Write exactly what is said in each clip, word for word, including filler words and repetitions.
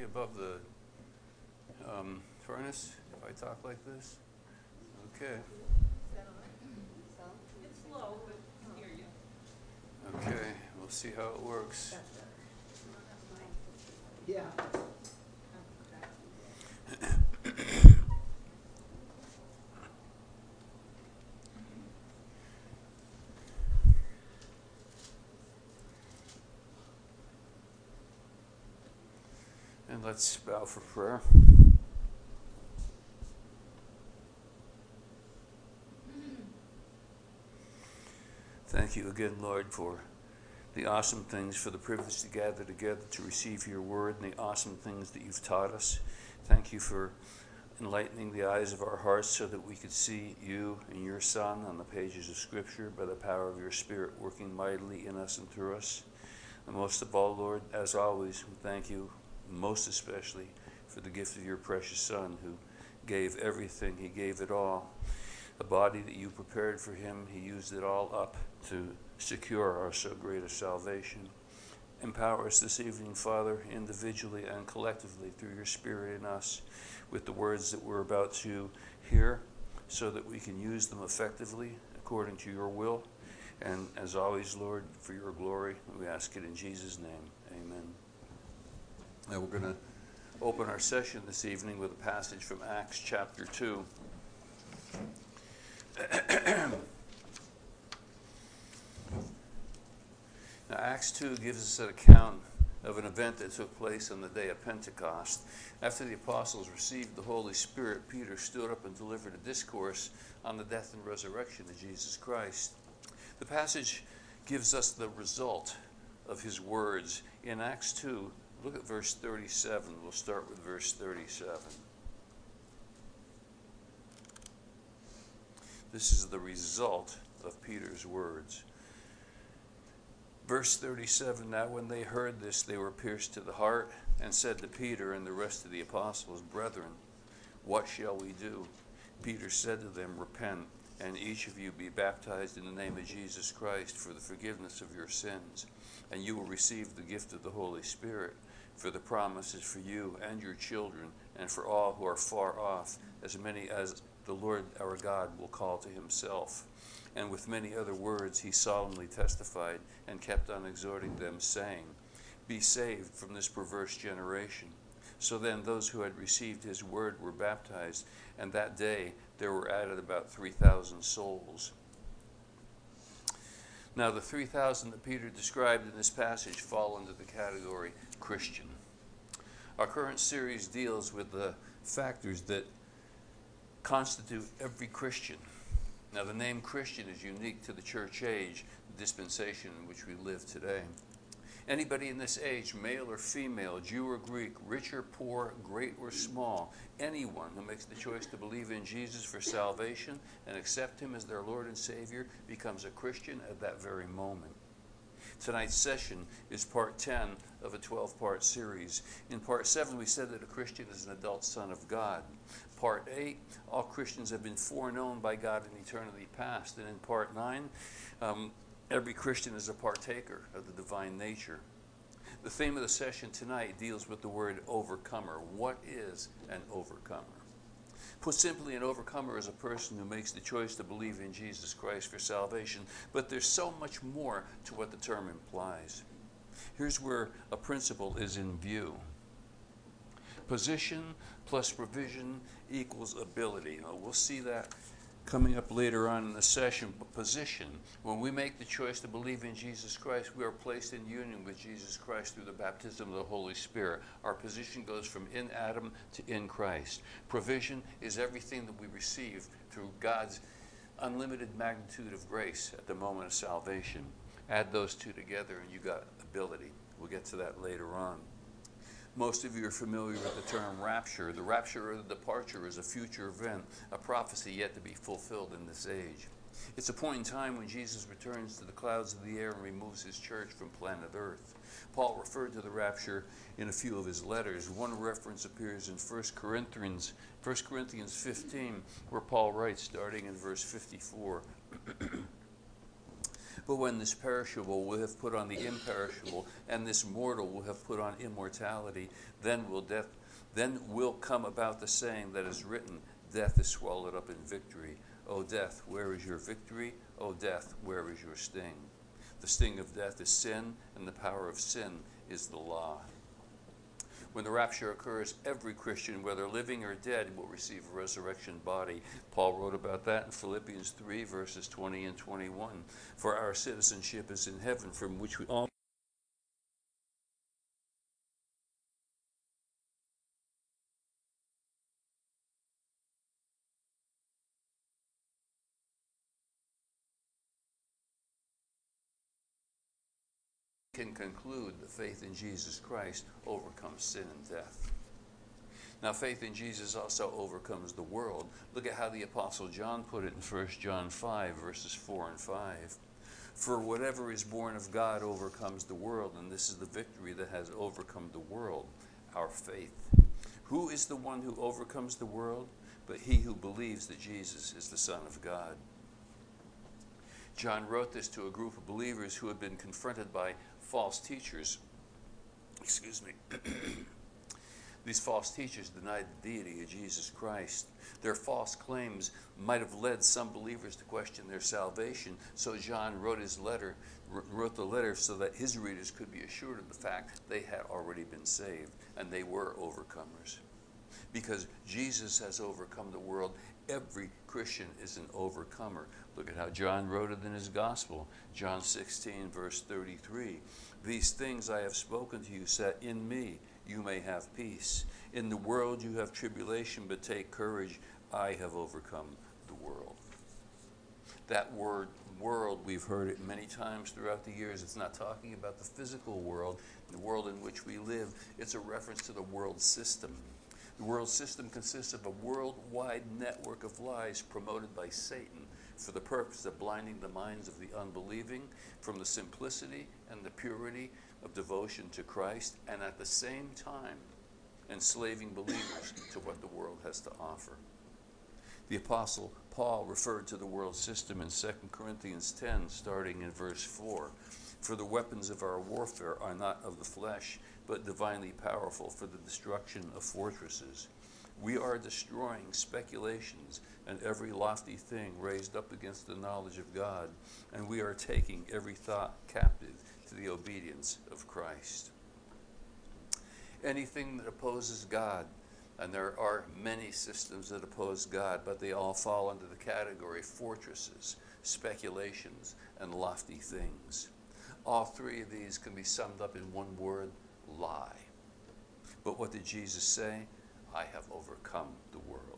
above the um, furnace if I talk like this? Okay. It's low, but I can hear you. Okay, we'll see how it works. Yeah. And let's bow for prayer. Thank you again, Lord, for the awesome things, for the privilege to gather together to receive your word and the awesome things that you've taught us. Thank you for enlightening the eyes of our hearts so that we could see you and your Son on the pages of Scripture by the power of your Spirit working mightily in us and through us. And most of all, Lord, as always, we thank you most especially for the gift of your precious Son who gave everything. He gave it all. The body that you prepared for him, he used it all up to secure our so great a salvation. Empower us this evening, Father, individually and collectively through your Spirit in us with the words that we're about to hear so that we can use them effectively according to your will. And as always, Lord, for your glory, we ask it in Jesus' name. Amen. Now we're going to open our session this evening with a passage from Acts chapter two. Now, Acts two gives us an account of an event that took place on the day of Pentecost. After the apostles received the Holy Spirit, Peter stood up and delivered a discourse on the death and resurrection of Jesus Christ. The passage gives us the result of his words. In Acts two, look at verse thirty-seven. We'll start with verse thirty-seven. This is the result of Peter's words. Verse thirty-seven, now when they heard this, they were pierced to the heart and said to Peter and the rest of the apostles, brethren, what shall we do? Peter said to them, repent, and each of you be baptized in the name of Jesus Christ for the forgiveness of your sins, and you will receive the gift of the Holy Spirit, for the promise is for you and your children, and for all who are far off, as many as the Lord our God will call to himself. And with many other words he solemnly testified and kept on exhorting them, saying, be saved from this perverse generation. So then those who had received his word were baptized, and that day there were added about three thousand souls. Now the three thousand that Peter described in this passage fall into the category Christian. Our current series deals with the factors that constitute every Christian. Now the name Christian is unique to the church age, the dispensation in which we live today. Anybody in this age, male or female, Jew or Greek, rich or poor, great or small, anyone who makes the choice to believe in Jesus for salvation and accept him as their Lord and Savior becomes a Christian at that very moment. Tonight's session is part ten of a twelve-part series. In part seven, we said that a Christian is an adult son of God. Part eight, all Christians have been foreknown by God in eternity past. And in part nine, um, every Christian is a partaker of the divine nature. The theme of the session tonight deals with the word overcomer. What is an overcomer? Put simply, an overcomer is a person who makes the choice to believe in Jesus Christ for salvation. But there's so much more to what the term implies. Here's where a principle is in view. Position plus provision equals ability. Now, we'll see that coming up later on in the session. But position, when we make the choice to believe in Jesus Christ, we are placed in union with Jesus Christ through the baptism of the Holy Spirit. Our position goes from in Adam to in Christ. Provision is everything that we receive through God's unlimited magnitude of grace at the moment of salvation. Add those two together and you got ability. We'll get to that later on. Most of you are familiar with the term rapture. The rapture or the departure is a future event, a prophecy yet to be fulfilled in this age. It's a point in time when Jesus returns to the clouds of the air and removes his church from planet Earth. Paul referred to the rapture in a few of his letters. One reference appears in First Corinthians, First Corinthians fifteen, where Paul writes, starting in verse fifty-four, But when this perishable will have put on the imperishable, and this mortal will have put on immortality, then will death, then will come about the saying that is written, death is swallowed up in victory. O death, where is your victory? O death, where is your sting? The sting of death is sin, and the power of sin is the law. When the rapture occurs, every Christian, whether living or dead, will receive a resurrection body. Paul wrote about that in Philippians three, verses twenty and twenty-one. For our citizenship is in heaven, from which we all can conclude that faith in Jesus Christ overcomes sin and death. Now, faith in Jesus also overcomes the world. Look at how the Apostle John put it in First John five, verses four and five. For whatever is born of God overcomes the world, and this is the victory that has overcome the world, our faith. Who is the one who overcomes the world? But he who believes that Jesus is the Son of God. John wrote this to a group of believers who had been confronted by false teachers. Excuse me. These false teachers denied the deity of Jesus Christ. Their false claims might have led some believers to question their salvation, so John wrote his letter, wrote the letter so that his readers could be assured of the fact they had already been saved, and they were overcomers. Because Jesus has overcome the world, every Christian is an overcomer. Look at how John wrote it in his gospel. John sixteen, verse thirty-three. These things I have spoken to you, so that in me you may have peace. In the world you have tribulation, but take courage. I have overcome the world. That word world, we've heard it many times throughout the years. It's not talking about the physical world, the world in which we live. It's a reference to the world system. The world system consists of a worldwide network of lies promoted by Satan for the purpose of blinding the minds of the unbelieving from the simplicity and the purity of devotion to Christ, and at the same time enslaving believers to what the world has to offer. The Apostle Paul referred to the world system in Second Corinthians ten, starting in verse four. For the weapons of our warfare are not of the flesh, but divinely powerful for the destruction of fortresses. We are destroying speculations and every lofty thing raised up against the knowledge of God, and we are taking every thought captive to the obedience of Christ. Anything that opposes God, and there are many systems that oppose God, but they all fall under the category fortresses, speculations, and lofty things. All three of these can be summed up in one word: lie. But what did Jesus say? I have overcome the world.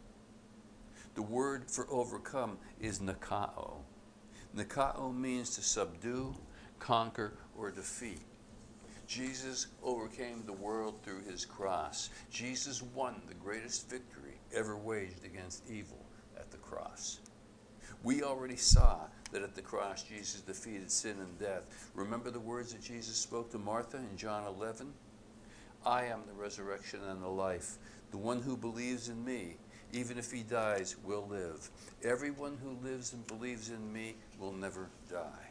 The word for overcome is nikao. Nikao means to subdue, conquer, or defeat. Jesus overcame the world through his cross. Jesus won the greatest victory ever waged against evil at the cross. We already saw that at the cross Jesus defeated sin and death. Remember the words that Jesus spoke to Martha in John eleven? I am the resurrection and the life. The one who believes in me, even if he dies, will live. Everyone who lives and believes in me will never die.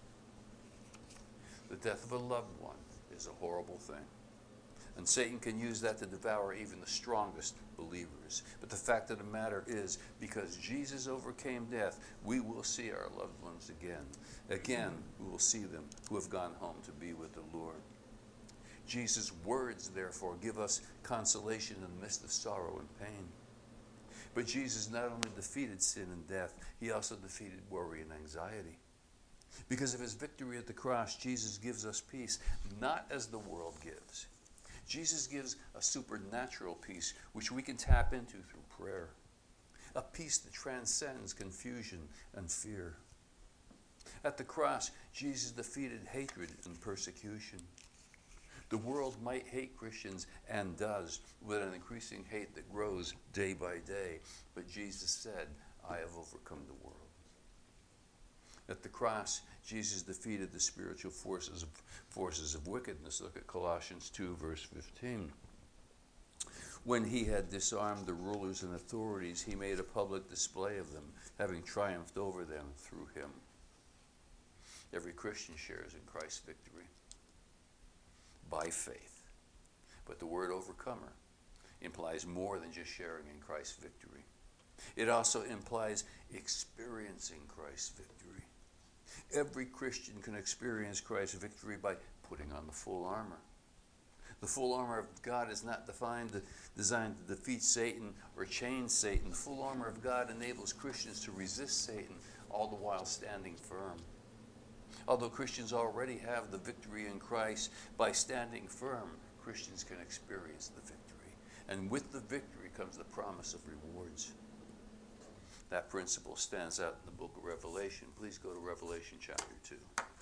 The death of a loved one is a horrible thing. And Satan can use that to devour even the strongest believers. But the fact of the matter is, because Jesus overcame death, we will see our loved ones again. Again, we will see them who have gone home to be with the Lord. Jesus' words, therefore, give us consolation in the midst of sorrow and pain. But Jesus not only defeated sin and death, he also defeated worry and anxiety. Because of his victory at the cross, Jesus gives us peace, not as the world gives. Jesus gives a supernatural peace which we can tap into through prayer. A peace that transcends confusion and fear. At the cross, Jesus defeated hatred and persecution. The world might hate Christians, and does, with an increasing hate that grows day by day. But Jesus said, I have overcome the world. At the cross, Jesus defeated the spiritual forces of, forces of wickedness. Look at Colossians two, verse fifteen. When he had disarmed the rulers and authorities, he made a public display of them, having triumphed over them through him. Every Christian shares in Christ's victory by faith. But the word overcomer implies more than just sharing in Christ's victory. It also implies experiencing Christ's victory. Every Christian can experience Christ's victory by putting on the full armor. The full armor of God is not defined, to, designed to defeat Satan or change Satan. The full armor of God enables Christians to resist Satan, all the while standing firm. Although Christians already have the victory in Christ, by standing firm, Christians can experience the victory. And with the victory comes the promise of rewards. That principle stands out in the book of Revelation. Please go to Revelation chapter two.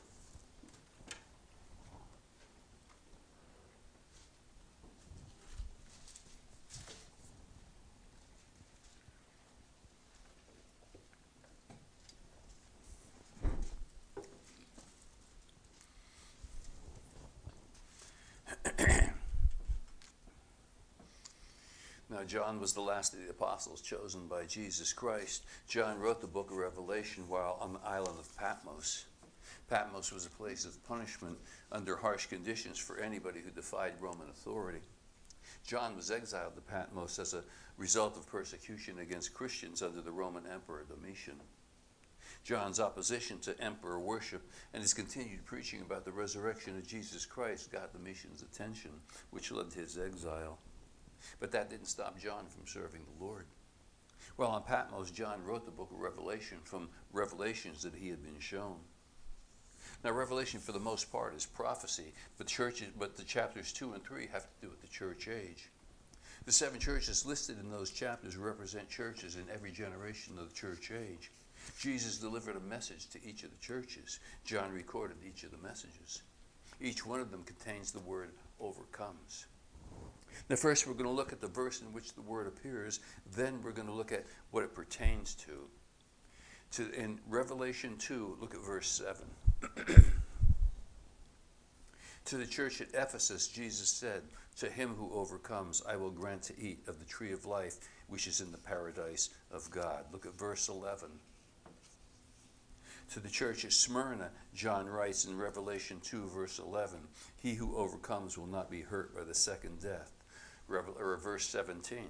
Now, John was the last of the apostles chosen by Jesus Christ. John wrote the book of Revelation while on the island of Patmos. Patmos was a place of punishment under harsh conditions for anybody who defied Roman authority. John was exiled to Patmos as a result of persecution against Christians under the Roman Emperor Domitian. John's opposition to emperor worship and his continued preaching about the resurrection of Jesus Christ got Domitian's attention, which led to his exile. But that didn't stop John from serving the Lord. While on Patmos, John wrote the book of Revelation from revelations that he had been shown. Now, Revelation, for the most part, is prophecy, but, churches, but the chapters two and three have to do with the church age. The seven churches listed in those chapters represent churches in every generation of the church age. Jesus delivered a message to each of the churches. John recorded each of the messages. Each one of them contains the word overcomes. Now, first we're going to look at the verse in which the word appears. Then we're going to look at what it pertains to. to in Revelation two, look at verse seven. To the church at Ephesus, Jesus said, "To him who overcomes, I will grant to eat of the tree of life, which is in the paradise of God." Look at verse eleven. To the church at Smyrna, John writes in Revelation two, verse eleven, "He who overcomes will not be hurt by the second death." Revel- or verse seventeen.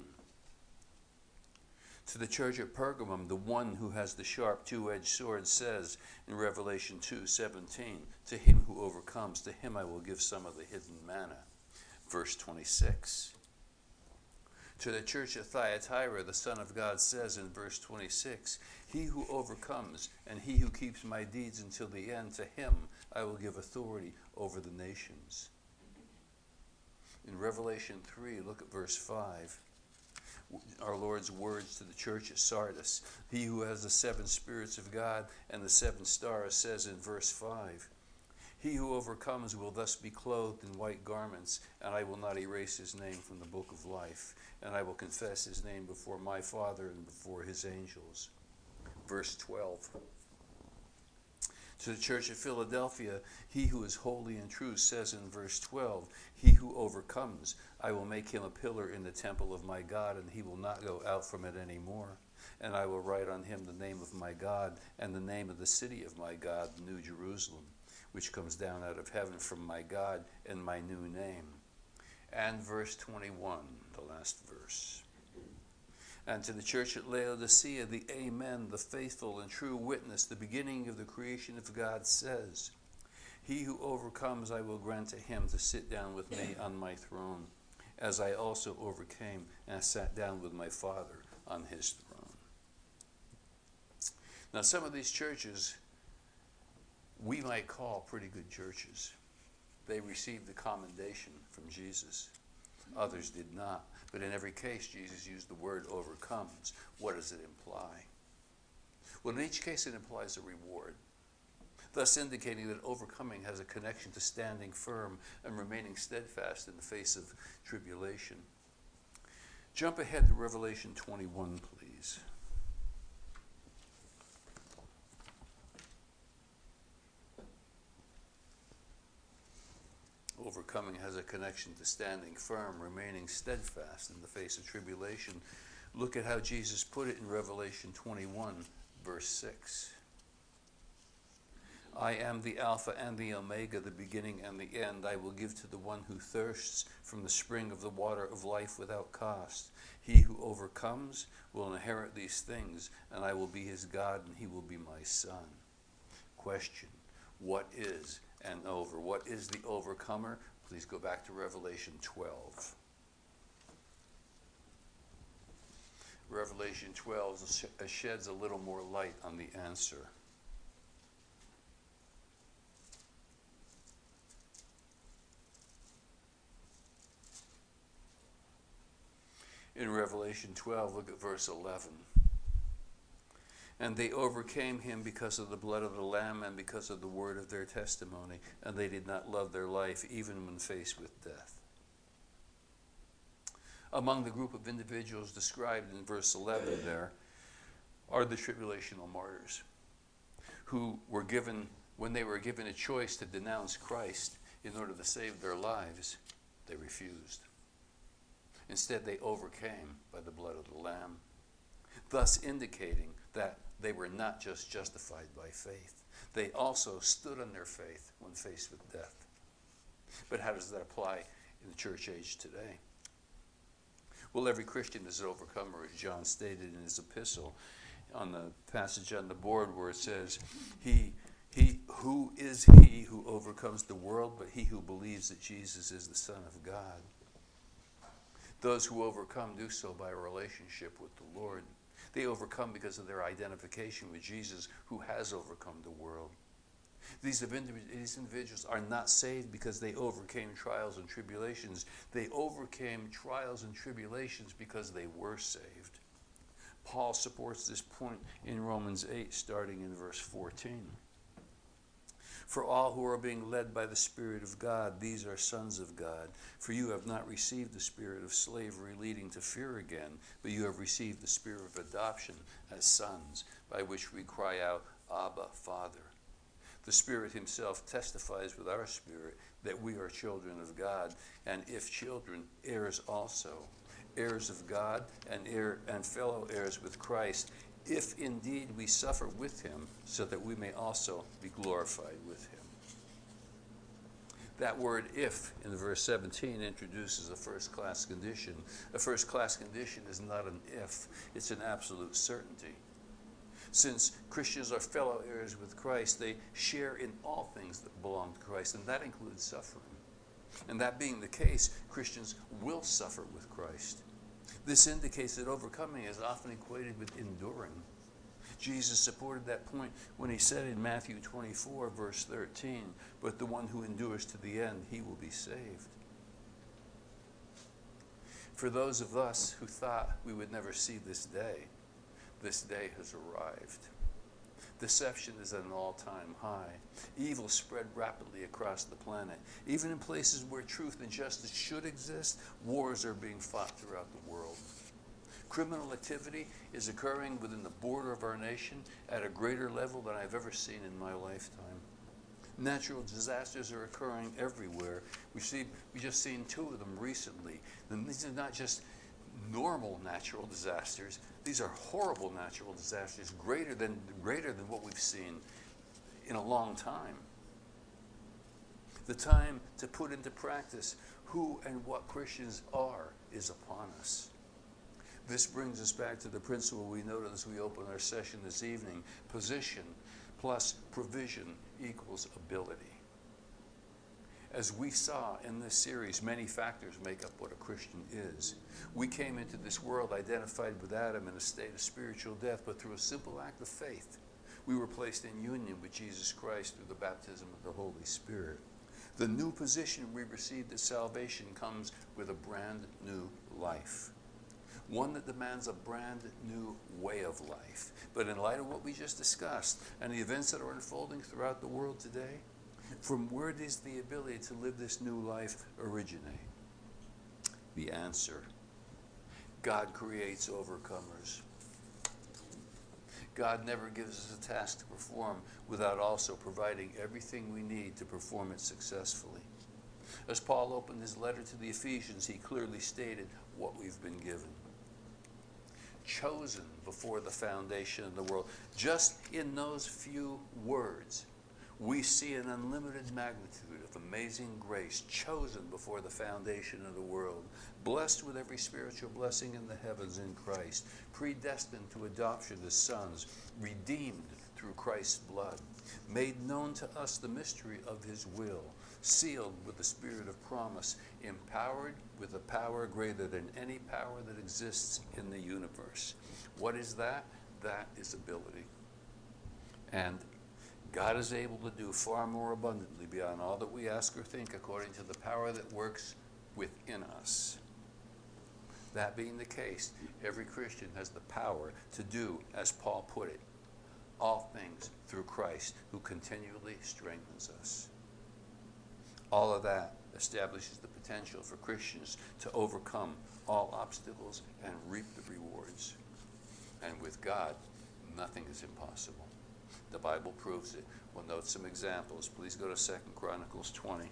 To the church at Pergamum, the one who has the sharp two-edged sword says in Revelation two seventeen, "To him who overcomes, to him I will give some of the hidden manna." Verse twenty-six. To the church at Thyatira, the Son of God says in verse twenty-six, "He who overcomes and he who keeps my deeds until the end, to him I will give authority over the nations." In Revelation three, look at verse five. Our Lord's words to the church at Sardis. "He who has the seven spirits of God and the seven stars," says in verse five, "He who overcomes will thus be clothed in white garments, and I will not erase his name from the book of life, and I will confess his name before my Father and before his angels." Verse twelve. To the church at Philadelphia, "He who is holy and true," says in verse twelve, "He who overcomes, I will make him a pillar in the temple of my God, and he will not go out from it any more. And I will write on him the name of my God and the name of the city of my God, the New Jerusalem, which comes down out of heaven from my God, and my new name." And verse twenty-one, the last verse. And to the church at Laodicea, the Amen, the faithful and true witness, the beginning of the creation of God, says, "He who overcomes, I will grant to him to sit down with me on my throne, as I also overcame and sat down with my Father on his throne." Now, some of these churches we might call pretty good churches. They received the commendation from Jesus. Others did not. But in every case, Jesus used the word overcomes. What does it imply? Well, in each case, it implies a reward, thus indicating that overcoming has a connection to standing firm and remaining steadfast in the face of tribulation. Jump ahead to Revelation twenty-one, please. Overcoming has a connection to standing firm, remaining steadfast in the face of tribulation. Look at how Jesus put it in Revelation twenty-one, verse six. I am the Alpha and the Omega, the beginning and the end. I will give to the one who thirsts from the spring of the water of life without cost. He who overcomes will inherit these things, and I will be his God, and he will be my son. Question: what is an over? What is the overcomer? Please go back to Revelation twelve. Revelation twelve sheds a little more light on the answer. In Revelation twelve, look at verse eleven. And they overcame him because of the blood of the Lamb and because of the word of their testimony, and they did not love their life even when faced with death. Among the group of individuals described in verse eleven there are the tribulational martyrs, who were given, when they were given a choice to denounce Christ in order to save their lives, they refused. Instead, they overcame by the blood of the Lamb, thus indicating that they were not just justified by faith. They also stood on their faith when faced with death. But how does that apply in the church age today? Well, every Christian is an overcomer, as John stated in his epistle on the passage on the board where it says, he, he, who is he who overcomes the world but he who believes that Jesus is the Son of God? Those who overcome do so by a relationship with the Lord. They overcome because of their identification with Jesus, who has overcome the world. These individuals are not saved because they overcame trials and tribulations. They overcame trials and tribulations because they were saved. Paul supports this point in Romans eight, starting in verse fourteen. For all who are being led by the Spirit of God, these are sons of God. For you have not received the spirit of slavery leading to fear again, but you have received the spirit of adoption as sons, by which we cry out, Abba, Father. The Spirit himself testifies with our spirit that we are children of God, and if children, heirs also, heirs of God and heir and fellow heirs with Christ, if indeed we suffer with him, so that we may also be glorified with him. That word if in verse seventeen introduces a first-class condition. A first-class condition is not an if, it's an absolute certainty. Since Christians are fellow heirs with Christ, they share in all things that belong to Christ, and that includes suffering. And that being the case, Christians will suffer with Christ. This indicates that overcoming is often equated with enduring. Jesus supported that point when he said in Matthew twenty-four, verse thirteen, but the one who endures to the end, he will be saved. For those of us who thought we would never see this day, this day has arrived. Deception is at an all-time high. Evil spread rapidly across the planet. Even in places where truth and justice should exist, wars are being fought throughout the world. Criminal activity is occurring within the border of our nation at a greater level than I've ever seen in my lifetime. Natural disasters are occurring everywhere. We see, we just seen two of them recently. And these are not just normal natural disasters. These are horrible natural disasters, greater than, greater than what we've seen in a long time. The time to put into practice who and what Christians are is upon us. This brings us back to the principle we noted as we open our session this evening. Position plus provision equals ability. As we saw in this series, many factors make up what a Christian is. We came into this world identified with Adam in a state of spiritual death, but through a simple act of faith, we were placed in union with Jesus Christ through the baptism of the Holy Spirit. The new position we received at salvation comes with a brand new life. One that demands a brand new way of life. But in light of what we just discussed and the events that are unfolding throughout the world today, from where does the ability to live this new life originate? The answer: God creates overcomers. God never gives us a task to perform without also providing everything we need to perform it successfully. As Paul opened his letter to the Ephesians, he clearly stated what we've been given. Chosen before the foundation of the world. Just in those few words, We see an unlimited magnitude of amazing grace, chosen before the foundation of the world, blessed with every spiritual blessing in the heavens in Christ, predestined to adoption as sons, redeemed through Christ's blood, made known to us the mystery of his will, sealed with the spirit of promise, empowered with a power greater than any power that exists in the universe. What is that? That is ability. And God is able to do far more abundantly beyond all that we ask or think, according to the power that works within us. That being the case, every Christian has the power to do, as Paul put it, all things through Christ, who continually strengthens us. All of that establishes the potential for Christians to overcome all obstacles and reap the rewards. And with God, nothing is impossible. The Bible proves it. We'll note some examples. Please go to Second Chronicles twenty.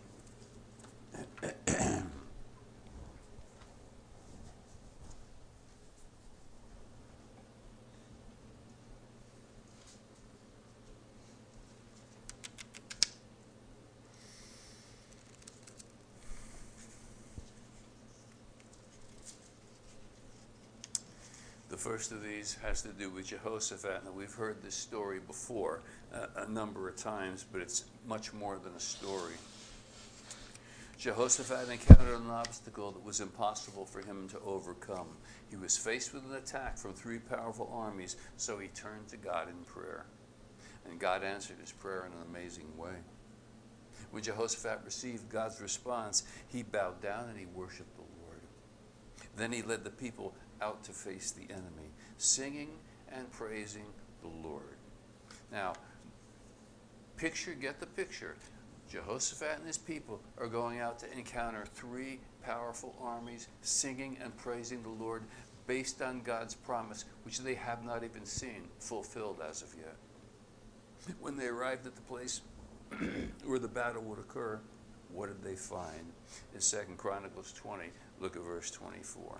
The first of these has to do with Jehoshaphat. Now, we've heard this story before uh, a number of times, but it's much more than a story. Jehoshaphat encountered an obstacle that was impossible for him to overcome. He was faced with an attack from three powerful armies, so he turned to God in prayer. And God answered his prayer in an amazing way. When Jehoshaphat received God's response, he bowed down and he worshiped the Lord. Then he led the people out to face the enemy, singing and praising the Lord. Now, picture, get the picture. Jehoshaphat and his people are going out to encounter three powerful armies, singing and praising the Lord based on God's promise, which they have not even seen fulfilled as of yet. When they arrived at the place where the battle would occur, what did they find? In Second Chronicles twenty, look at verse twenty-four.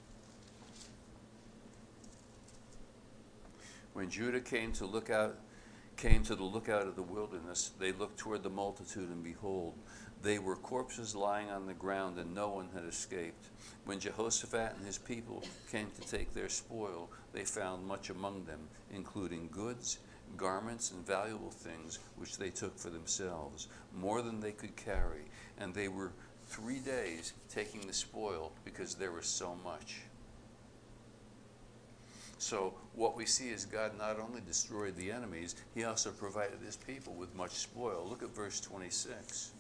When Judah came to look out, came to the lookout of the wilderness, they looked toward the multitude, and behold, they were corpses lying on the ground, and no one had escaped. When Jehoshaphat and his people came to take their spoil, they found much among them, including goods, garments, and valuable things, which they took for themselves, more than they could carry. And they were three days taking the spoil, because there was so much. So what we see is God not only destroyed the enemies, he also provided his people with much spoil. Look at verse twenty-six.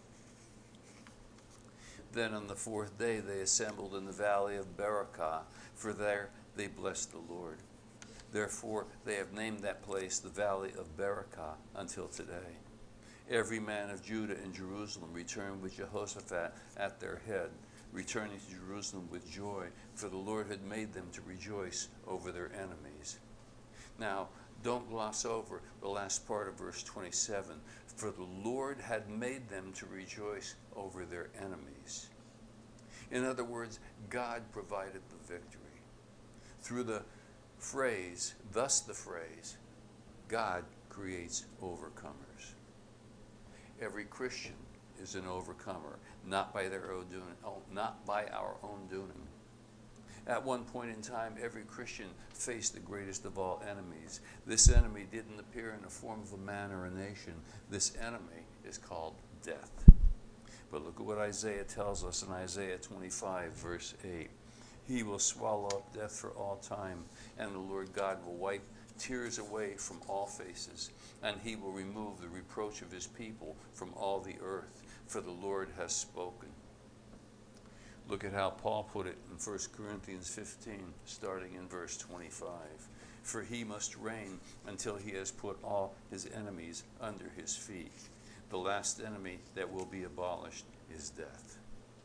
Then on the fourth day they assembled in the valley of Berakah, for there they blessed the Lord. Therefore they have named that place the valley of Berakah until today. Every man of Judah and Jerusalem returned with Jehoshaphat at their head, returning to Jerusalem with joy, for the Lord had made them to rejoice over their enemies. Now, don't gloss over the last part of verse twenty-seven. For the Lord had made them to rejoice over their enemies. In other words, God provided the victory. Through the phrase, thus the phrase, God creates overcomers. Every Christian is an overcomer, not by their own doing, oh, not by our own doing. At one point in time, every Christian faced the greatest of all enemies. This enemy didn't appear in the form of a man or a nation. This enemy is called death. But look at what Isaiah tells us in Isaiah twenty-five, verse eight. He will swallow up death for all time, and the Lord God will wipe tears away from all faces, and he will remove the reproach of his people from all the earth, for the Lord has spoken. Look at how Paul put it in First Corinthians fifteen, starting in verse twenty-five. For he must reign until he has put all his enemies under his feet. The last enemy that will be abolished is death.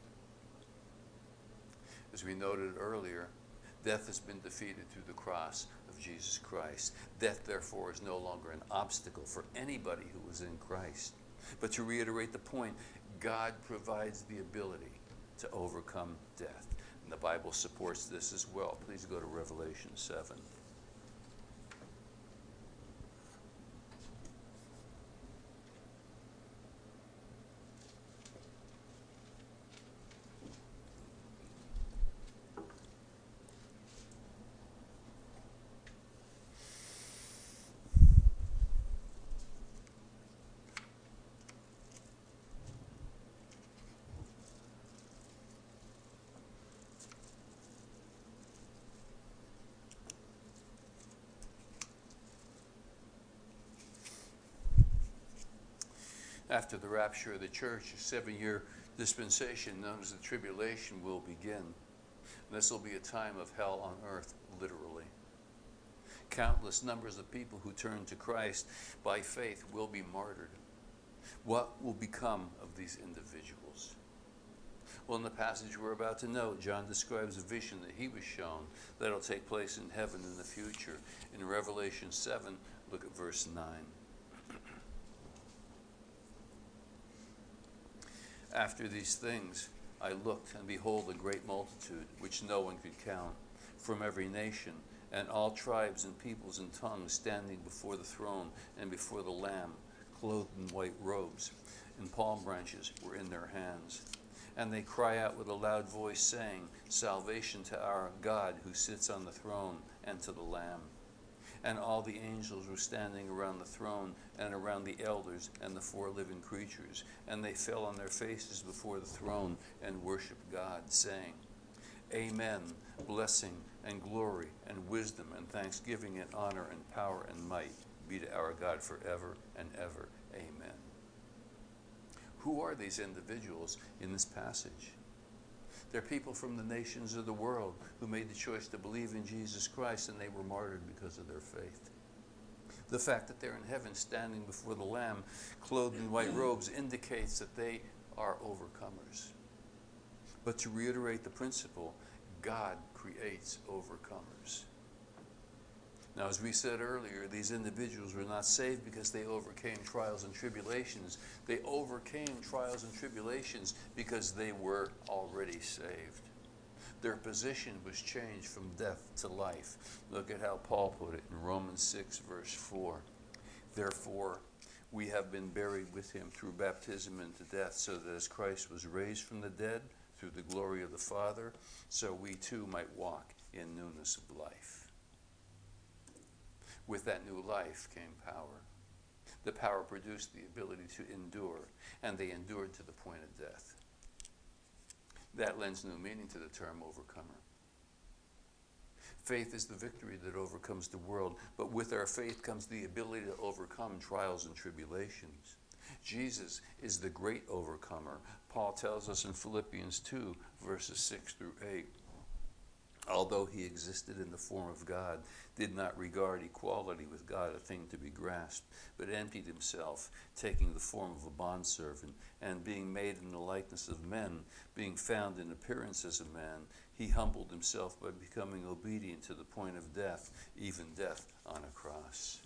As we noted earlier, death has been defeated through the cross of Jesus Christ. Death, therefore, is no longer an obstacle for anybody who is in Christ. But to reiterate the point, God provides the ability to overcome death. And the Bible supports this as well. Please go to Revelation seven. After the rapture of the church, a seven-year dispensation known as the tribulation will begin. This will be a time of hell on earth, literally. Countless numbers of people who turn to Christ by faith will be martyred. What will become of these individuals? Well, in the passage we're about to note, John describes a vision that he was shown that will take place in heaven in the future. In Revelation seven, look at verse nine. After these things, I looked, and behold, a great multitude, which no one could count, from every nation, and all tribes and peoples and tongues, standing before the throne and before the Lamb, clothed in white robes, and palm branches were in their hands. And they cry out with a loud voice, saying, Salvation to our God who sits on the throne, and to the Lamb. And all the angels were standing around the throne and around the elders and the four living creatures. And they fell on their faces before the throne and worshiped God, saying, Amen, blessing and glory and wisdom and thanksgiving and honor and power and might be to our God forever and ever. Amen. Who are these individuals in this passage? They're people from the nations of the world who made the choice to believe in Jesus Christ, and they were martyred because of their faith. The fact that they're in heaven standing before the Lamb, clothed in white robes, indicates that they are overcomers. But to reiterate the principle, God creates overcomers. Now, as we said earlier, these individuals were not saved because they overcame trials and tribulations. They overcame trials and tribulations because they were already saved. Their position was changed from death to life. Look at how Paul put it in Romans six, verse four. Therefore, we have been buried with him through baptism into death, so that as Christ was raised from the dead through the glory of the Father, so we too might walk in newness of life. With that new life came power. The power produced the ability to endure, and they endured to the point of death. That lends new meaning to the term overcomer. Faith is the victory that overcomes the world, but with our faith comes the ability to overcome trials and tribulations. Jesus is the great overcomer. Paul tells us in Philippians two, verses six through eight. Although he existed in the form of God, did not regard equality with God a thing to be grasped, but emptied himself, taking the form of a bondservant, and being made in the likeness of men, being found in appearance as a man, he humbled himself by becoming obedient to the point of death, even death on a cross.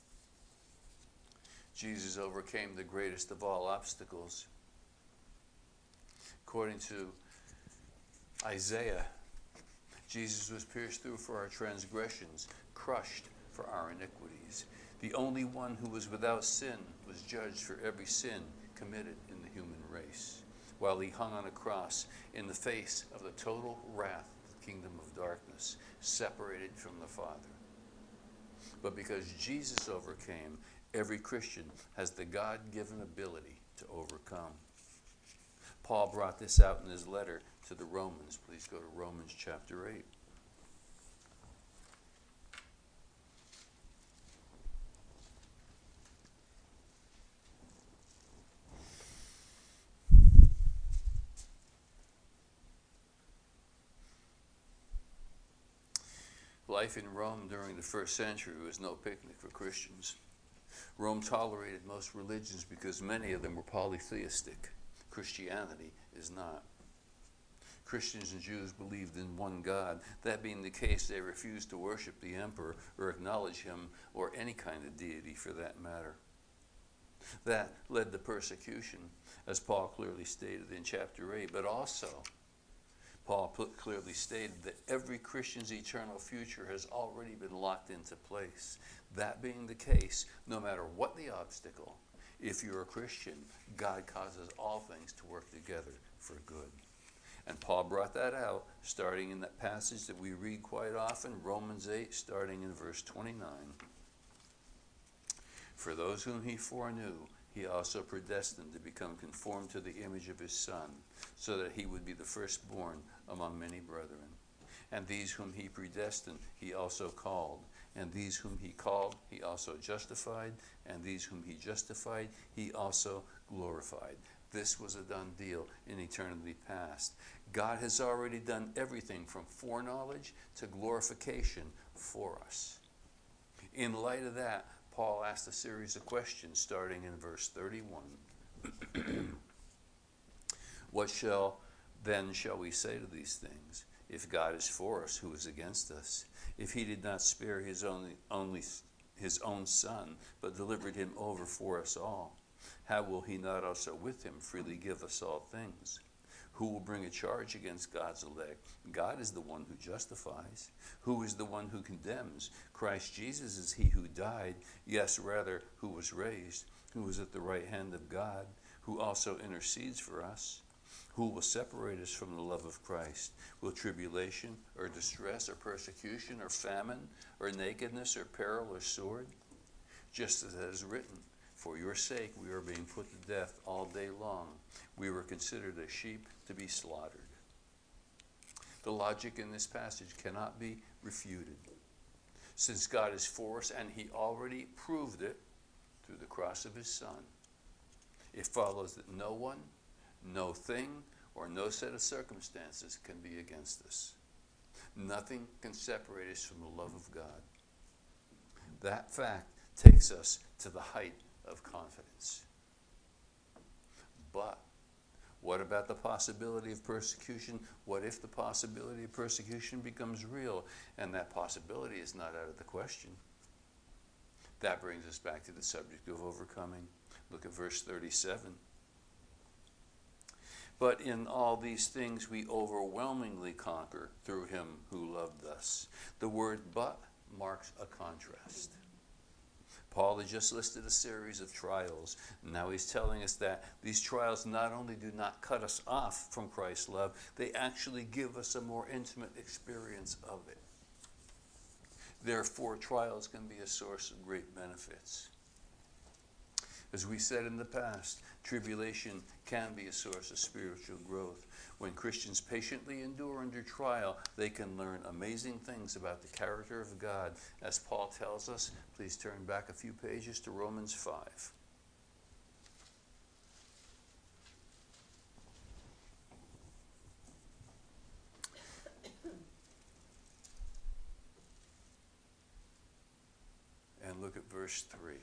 Jesus overcame the greatest of all obstacles. According to Isaiah, Jesus was pierced through for our transgressions, crushed for our iniquities. The only one who was without sin was judged for every sin committed in the human race, while he hung on a cross in the face of the total wrath of the kingdom of darkness, separated from the Father. But because Jesus overcame, every Christian has the God-given ability to overcome. Paul brought this out in his letter to the Romans. Please go to Romans chapter eight. Life in Rome during the first century was no picnic for Christians. Rome tolerated most religions because many of them were polytheistic. Christianity is not. Christians and Jews believed in one God. That being the case, they refused to worship the emperor or acknowledge him or any kind of deity for that matter. That led to persecution, as Paul clearly stated in chapter eight, but also Paul put, clearly stated that every Christian's eternal future has already been locked into place. That being the case, no matter what the obstacle, if you're a Christian, God causes all things to work together for good. And Paul brought that out, starting in that passage that we read quite often, Romans eight, starting in verse twenty-nine. For those whom he foreknew, he also predestined to become conformed to the image of his Son, so that he would be the firstborn among many brethren. And these whom he predestined, he also called. And these whom he called, he also justified. And these whom he justified, he also glorified. This was a done deal in eternity past. God has already done everything from foreknowledge to glorification for us. In light of that, Paul asked a series of questions starting in verse thirty-one. What shall then shall we say to these things? If God is for us, who is against us? If he did not spare his only, only his own son, but delivered him over for us all, how will he not also with him freely give us all things? Who will bring a charge against God's elect? God is the one who justifies. Who is the one who condemns? Christ Jesus is he who died, yes, rather, who was raised, who is at the right hand of God, who also intercedes for us. Who will separate us from the love of Christ? Will tribulation or distress or persecution or famine or nakedness or peril or sword? Just as it is written, for your sake we are being put to death all day long. We were considered as sheep to be slaughtered. The logic in this passage cannot be refuted. Since God is for us and he already proved it through the cross of his Son, it follows that no one, no thing, or no set of circumstances can be against us. Nothing can separate us from the love of God. That fact takes us to the height of confidence. But what about the possibility of persecution? What if the possibility of persecution becomes real and that possibility is not out of the question? That brings us back to the subject of overcoming. Look at verse thirty-seven. But in all these things we overwhelmingly conquer through him who loved us. The word but marks a contrast. Paul has just listed a series of trials. Now he's telling us that these trials not only do not cut us off from Christ's love, they actually give us a more intimate experience of it. Therefore, trials can be a source of great benefits. As we said in the past, tribulation can be a source of spiritual growth. When Christians patiently endure under trial, they can learn amazing things about the character of God. As Paul tells us, please turn back a few pages to Romans five. And look at verse three.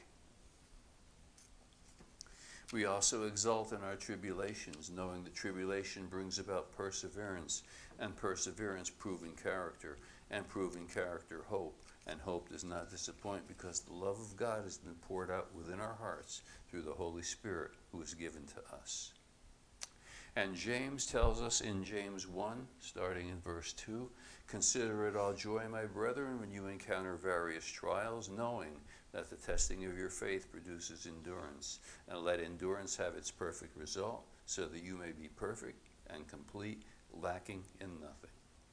We also exult in our tribulations, knowing that tribulation brings about perseverance, and perseverance proving character, and proving character hope. And hope does not disappoint, because the love of God has been poured out within our hearts through the Holy Spirit who is given to us. And James tells us in James one, starting in verse two, consider it all joy, my brethren, when you encounter various trials, knowing that the testing of your faith produces endurance. And let endurance have its perfect result, so that you may be perfect and complete, lacking in nothing.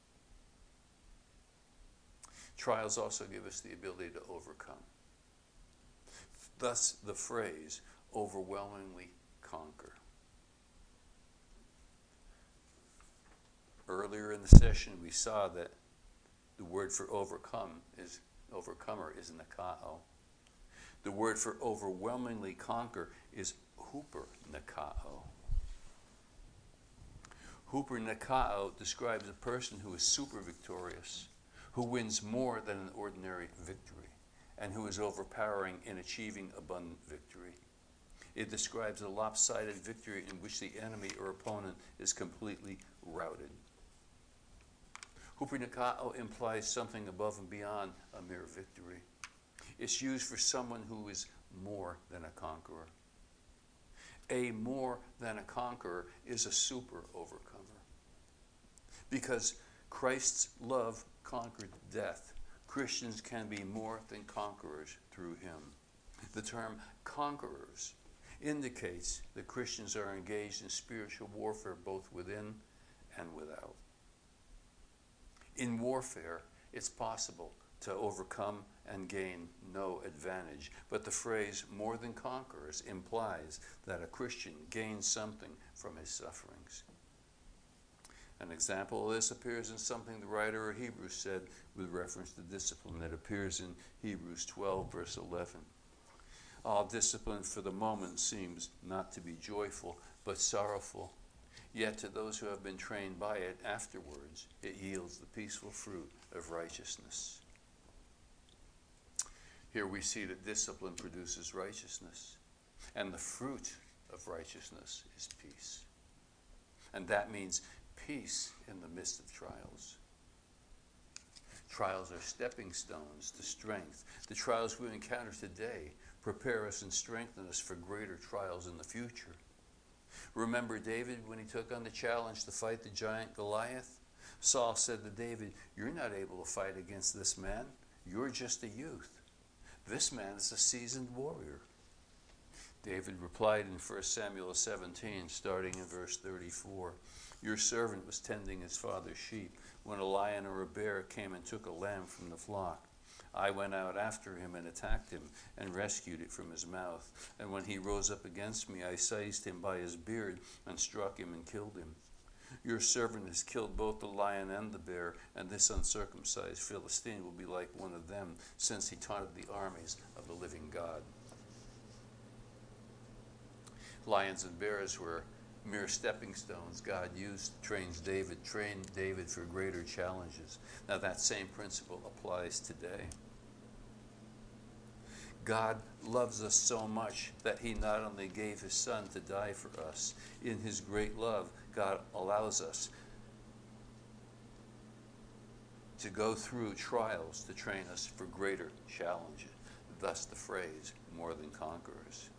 Trials also give us the ability to overcome. Thus the phrase, overwhelmingly conquer. Earlier in the session, we saw that the word for overcome is overcomer is nikao. The word for overwhelmingly conquer is huper nikao. Huper nikao describes a person who is super victorious, who wins more than an ordinary victory, and who is overpowering in achieving abundant victory. It describes a lopsided victory in which the enemy or opponent is completely routed. Huper nikao implies something above and beyond a mere victory. It's used for someone who is more than a conqueror. A more than a conqueror is a super overcomer. Because Christ's love conquered death, Christians can be more than conquerors through him. The term conquerors indicates that Christians are engaged in spiritual warfare both within and without. In warfare, it's possible to overcome and gain no advantage. But the phrase more than conquerors implies that a Christian gains something from his sufferings. An example of this appears in something the writer of Hebrews said with reference to discipline. That appears in Hebrews twelve, verse eleven. All discipline for the moment seems not to be joyful, but sorrowful. Yet to those who have been trained by it afterwards, it yields the peaceful fruit of righteousness. Here we see that discipline produces righteousness, and the fruit of righteousness is peace. And that means peace in the midst of trials. Trials are stepping stones to strength. The trials we encounter today prepare us and strengthen us for greater trials in the future. Remember David when he took on the challenge to fight the giant Goliath? Saul said to David, "You're not able to fight against this man. You're just a youth. This man is a seasoned warrior." David replied in First Samuel seventeen, starting in verse thirty-four, "Your servant was tending his father's sheep when a lion or a bear came and took a lamb from the flock. I went out after him and attacked him and rescued it from his mouth. And when he rose up against me, I seized him by his beard and struck him and killed him. Your servant has killed both the lion and the bear, and this uncircumcised Philistine will be like one of them, since he taunted the armies of the living God." Lions and bears were mere stepping stones God used to train David, train David for greater challenges. Now that same principle applies today. God loves us so much that he not only gave his son to die for us. In his great love, God allows us to go through trials to train us for greater challenges. Thus the phrase, more than conquerors.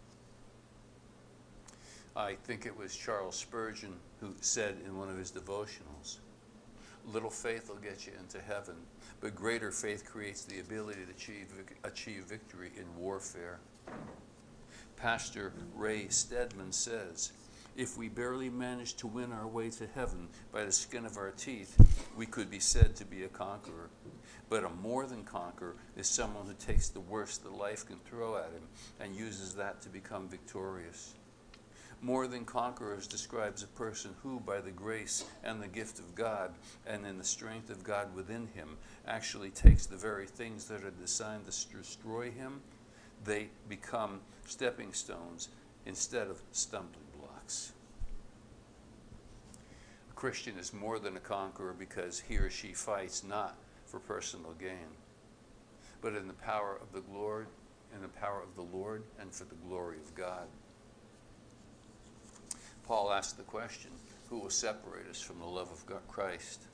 I think it was Charles Spurgeon who said in one of his devotionals, "Little faith will get you into heaven, but greater faith creates the ability to achieve, achieve victory in warfare." Pastor Ray Stedman says, "If we barely manage to win our way to heaven by the skin of our teeth, we could be said to be a conqueror. But a more than conqueror is someone who takes the worst that life can throw at him and uses that to become victorious. More than conquerors describes a person who, by the grace and the gift of God and in the strength of God within him, actually takes the very things that are designed to destroy him. They become stepping stones instead of stumbling blocks." A Christian is more than a conqueror because he or she fights not for personal gain, but in the power of the Lord, in the power of the Lord, and for the glory of God. Paul asked the question, who will separate us from the love of God, Christ?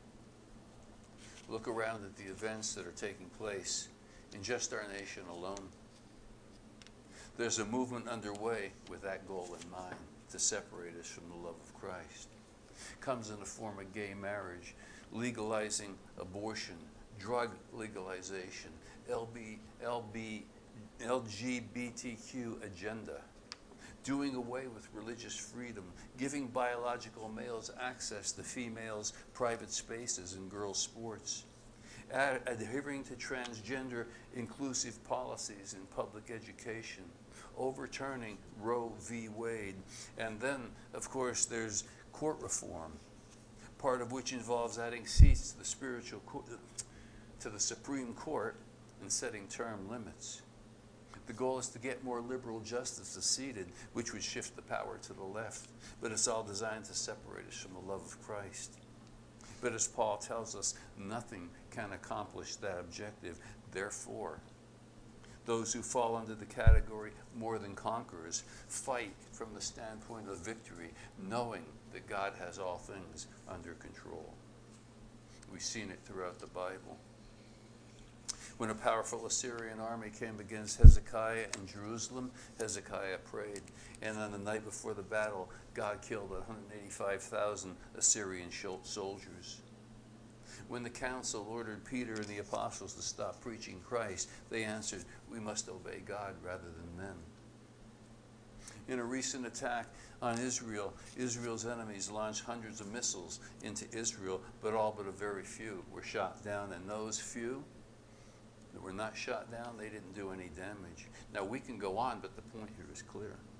Look around at the events that are taking place in just our nation alone. There's a movement underway with that goal in mind, to separate us from the love of Christ. It comes in the form of gay marriage, legalizing abortion, drug legalization, L B, L B, L G B T Q agenda, doing away with religious freedom, giving biological males access to females' private spaces and girls' sports, ad- adhering to transgender inclusive policies in public education, overturning Roe v. Wade, and then, of course, there's court reform, part of which involves adding seats to the spiritual co- to the Supreme Court and setting term limits. The goal is to get more liberal justices seated, which would shift the power to the left. But it's all designed to separate us from the love of Christ. But as Paul tells us, nothing can accomplish that objective. Therefore, those who fall under the category more than conquerors fight from the standpoint of victory, knowing that God has all things under control. We've seen it throughout the Bible. When a powerful Assyrian army came against Hezekiah in Jerusalem, Hezekiah prayed. And on the night before the battle, God killed one hundred eighty-five thousand Assyrian soldiers. When the council ordered Peter and the apostles to stop preaching Christ, they answered, "We must obey God rather than men." In a recent attack on Israel, Israel's enemies launched hundreds of missiles into Israel, but all but a very few were shot down, and those few that were not shot down, they didn't do any damage. Now we can go on, but the point here is clear.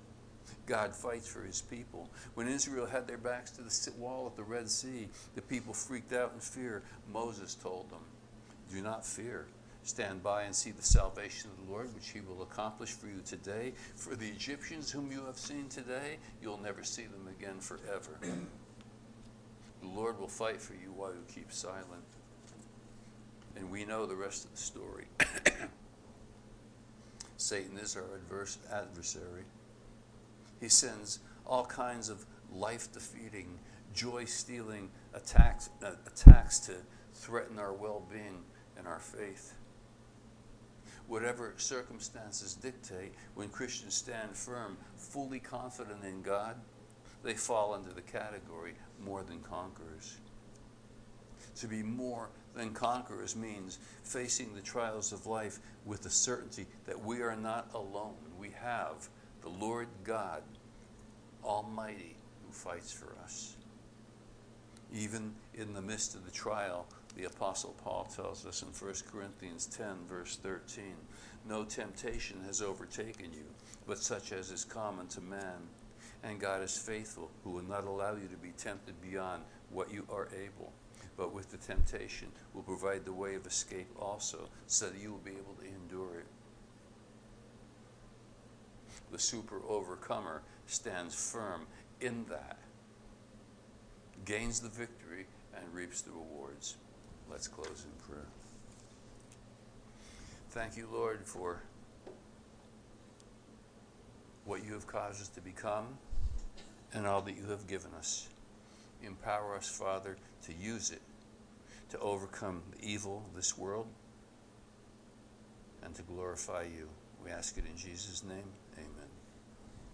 God fights for his people. When Israel had their backs to the wall at the Red Sea, the people freaked out in fear. Moses told them, do not fear. Stand by and see the salvation of the Lord, which he will accomplish for you today. For the Egyptians whom you have seen today, you'll never see them again forever. The Lord will fight for you while you keep silent. And we know the rest of the story. Satan is our adverse adversary. He sends all kinds of life-defeating, joy-stealing attacks, uh, attacks to threaten our well-being and our faith. Whatever circumstances dictate, when Christians stand firm, fully confident in God, they fall into the category more than conquerors. To be more than conquerors means facing the trials of life with the certainty that we are not alone. We have the Lord God Almighty who fights for us. Even in the midst of the trial, the Apostle Paul tells us in First Corinthians ten, verse thirteen, no temptation has overtaken you, but such as is common to man. And God is faithful, who will not allow you to be tempted beyond what you are able, but with the temptation will provide the way of escape also, so that you will be able to endure it. The super overcomer stands firm in that, gains the victory, and reaps the rewards. Let's close in prayer. Thank you, Lord, for what you have caused us to become and all that you have given us. Empower us, Father, to use it to overcome the evil of this world and to glorify you. We ask it in Jesus' name. Amen.